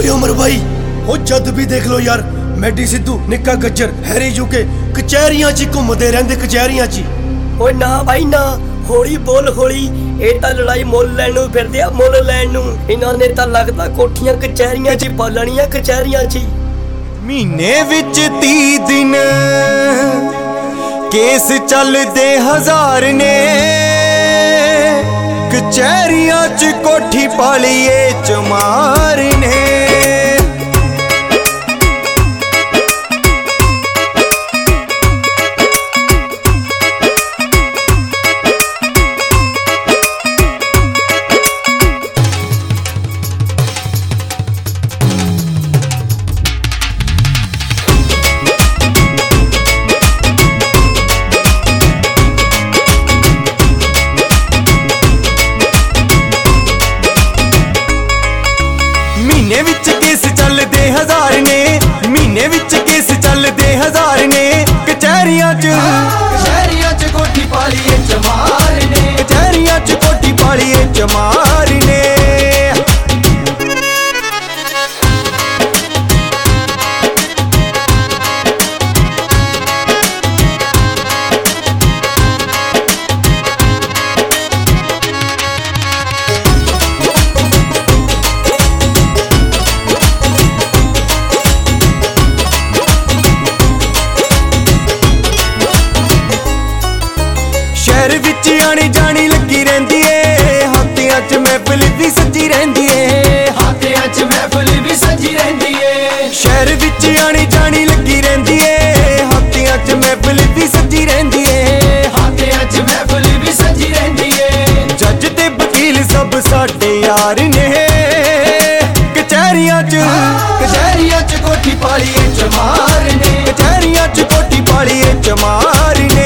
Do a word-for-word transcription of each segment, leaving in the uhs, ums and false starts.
ओए उमर भाई हो जद भी देख लो यार मैडी सिद्धू निक्का गज्जर हैरी यूके कचहरियां च घूमते रहंदे कचहरियां च। ओए ना भाई ना होली बोल होली ये तां लड़ाई मुल लैण नूं फिरदे आ मुल लैण नूं इन्हां ने तां लगदा कोठियां कचहरियां च पा लैणियां कचहरियां च। महीने विच तीह दिन केस चलदे हजार ने कचहरियां च कोठी पालिए चमार ने। महीने विच केस चलदे हजार ने महीने विच केस चलदे हजार ने कचहरियां च कचहरियां च कोठी पालिए चमार ने कचहरियां च कोठी पालिए चमार ने। शहर विच आनी जानी लगी रहिंदी है हाथियां च महफिल भी सजी रहिंदी है हाथियां च महफिल भी सजी रहिंदी है। शहर विच आनी जानी लगी रहिंदी है हाथियां च महफिल भी सजी रहिंदी है हाथियां च महफिल भी सजी रहिंदी है। जज ते वकील सब साडे यार ने कचहरियां च कचहरियां च कोठी पालिए चमार ने कचहरियां च कोठी पालिए चमार ने।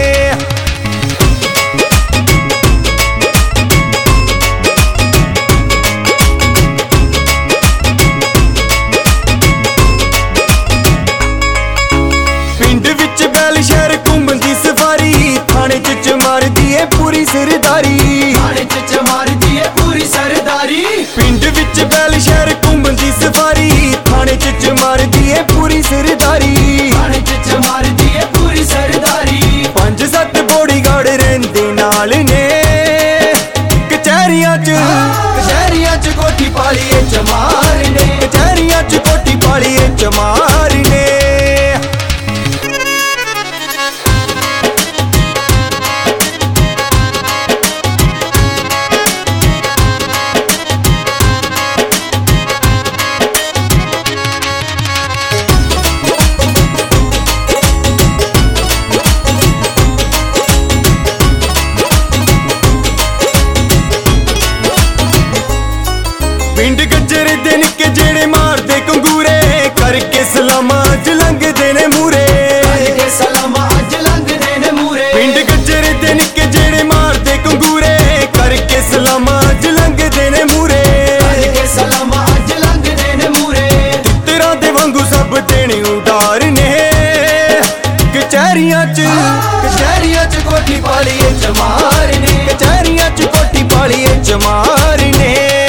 पिंड विच बैल शहर घूमदी सवारी थाने च चमारदी है पूरी सरदारी थाने च चमारदी है पूरी सरदारी। पिंड विच बैल शहर घूमदी सवारी थाने च चमारदी है पूरी सरदारी थाने च चमारदी है पूरी सरदारी। पंज सत्त बॉडीगार्ड रहिंदे नाल ने कचहरियां च कचहरियां च कोठी पालिए चमार ने कचहरियां च कोठी पालिए चमार ने। पिंड गज्जर दे निक्के जेड़े मारदे कंगूरे करके सलामा अज लंघदे ने मूरे करके सलामा अज लंघदे ने मूरे। पिंड गज्जर दे निक्के जेड़े मारदे कंगूरे करके सलामा अज लंघदे ने मूरे करके सलामा अज लंघदे ने मूरे। तितरां दे वांगू सब देने उडार ने कचहरियां च कचहरियां च कोठी पालिए चमार ने कचहरियां च कोठी पालिए चमार ने।